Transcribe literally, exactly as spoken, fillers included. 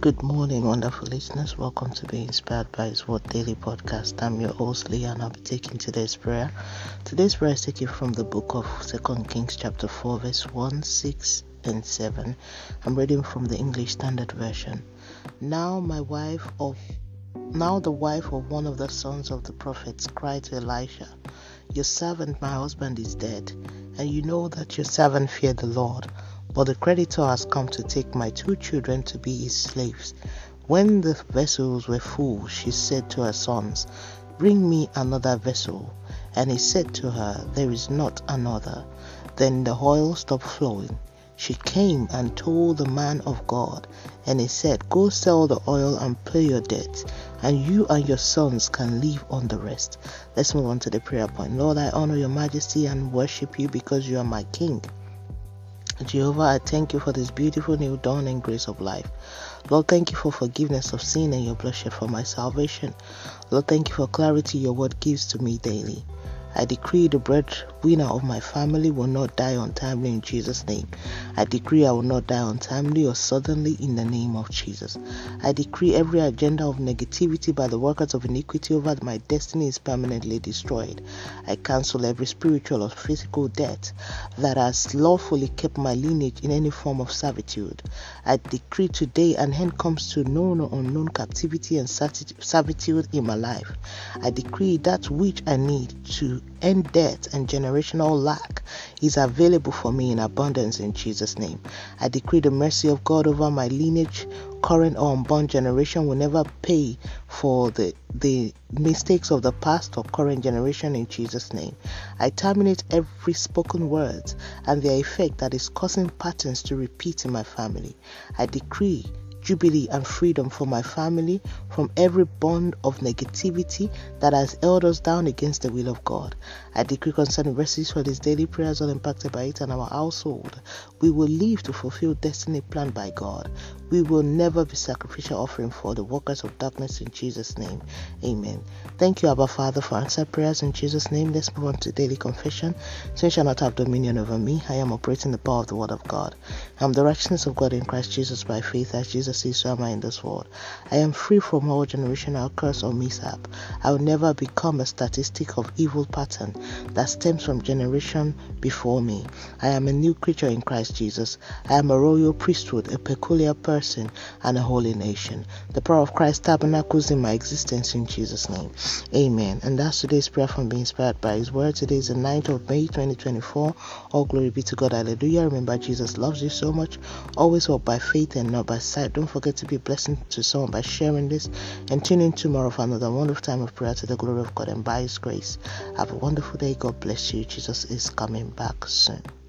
Good morning, wonderful listeners. Welcome to Be Inspired by His Word Daily Podcast. I'm your host, Leah, and I'll be taking today's prayer. Today's prayer is taken from the book of Second Kings chapter four, verse one, six, and seven. I'm reading from the English Standard Version. Now my wife of now the wife of one of the sons of the prophets cried to Elisha, "Your servant, my husband, is dead, and you know that your servant feared the Lord. But the creditor has come to take my two children to be his slaves." When the vessels were full, she said to her sons, "Bring me another vessel." And he said to her, "There is not another." Then the oil stopped flowing. She came and told the man of God, and he said, "Go sell the oil and pay your debts, and you and your sons can live on the rest." Let's move on to the prayer point. Lord, I honor your majesty and worship you because you are my King. Jehovah, I thank you for this beautiful new dawn and grace of life. Lord, thank you for forgiveness of sin and your bloodshed for my salvation. Lord, thank you for clarity your word gives to me daily. I decree the breadwinner of my family will not die untimely in Jesus' name. I decree I will not die untimely or suddenly in the name of Jesus. I decree every agenda of negativity by the workers of iniquity over my destiny is permanently destroyed. I cancel every spiritual or physical debt that has lawfully kept my lineage in any form of servitude. I decree today an end comes to known or unknown captivity and servitude in my life. I decree that which I need to end debt and generational lack is available for me in abundance in Jesus' name. I decree the mercy of God over my lineage, current or unborn generation will never pay for the, the mistakes of the past or current generation in Jesus' name. I terminate every spoken words and their effect that is causing patterns to repeat in my family. I decree jubilee and freedom for my family from every bond of negativity that has held us down against the will of God. I decree concerning verses for these daily prayers all impacted by it and our household. We will live to fulfill destiny planned by God. We will never be sacrificial offering for the workers of darkness in Jesus' name. Amen. Thank you, Abba Father, for answered prayers in Jesus' name. Let's move on to daily confession. Sin shall not have dominion over me. I am operating the power of the word of God. I am the righteousness of God in Christ Jesus by faith, as Jesus is, so am I in this world. I am free from all generational curse or mishap. I will never become a statistic of evil pattern that stems from generation before me. I am a new creature in Christ Jesus. I am a royal priesthood, a peculiar person, and a holy nation. The power of Christ tabernacles in my existence in Jesus' name. Amen. And that's today's prayer from Being Inspired by His Word. Today is the ninth of May twenty twenty-four. All glory be to God. Hallelujah. Remember, Jesus loves you so much. Always walk by faith and not by sight. Don't forget to be a blessing to someone by sharing this, and tune in tomorrow for another wonderful time of prayer to the glory of God and by His grace. Have a wonderful day. God bless you. Jesus is coming back soon.